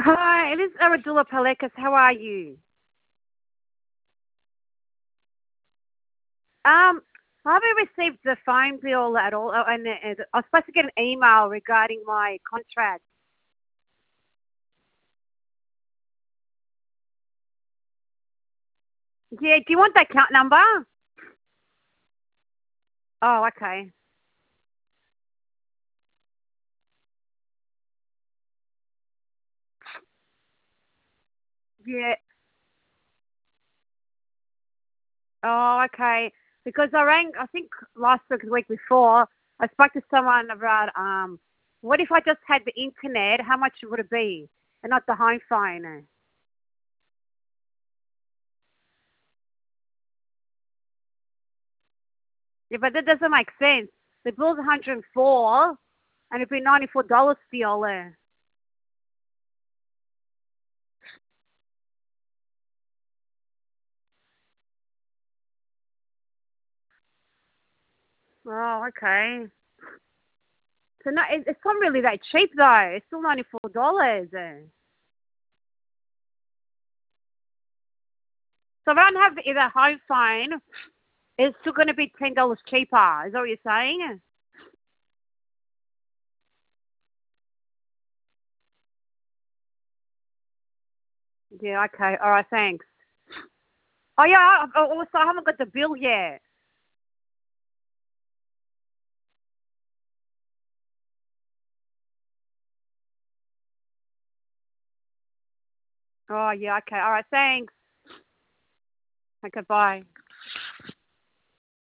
Hi, it is Aradula Palekas. How are you? Um, I haven't received the phone bill at all, and I was supposed to get an email regarding my contract. Yeah, do you want that account number? Oh, okay. Yeah. Oh, okay. Because I rang, I think last week or the week before, I spoke to someone about what if I just had the internet? How much would it be, and not the home phone? Yeah, but that doesn't make sense. The bill's 104, and it'd be $94 still. Oh, okay. So no, it's not really that cheap though. It's still $94. So if I don't have either home phone, it's still going to be $10 cheaper. Is that what you're saying? Yeah. Okay. All right. Thanks. Oh yeah. Also, I haven't got the bill yet. Oh yeah. Okay. All right. Thanks. Okay. Bye.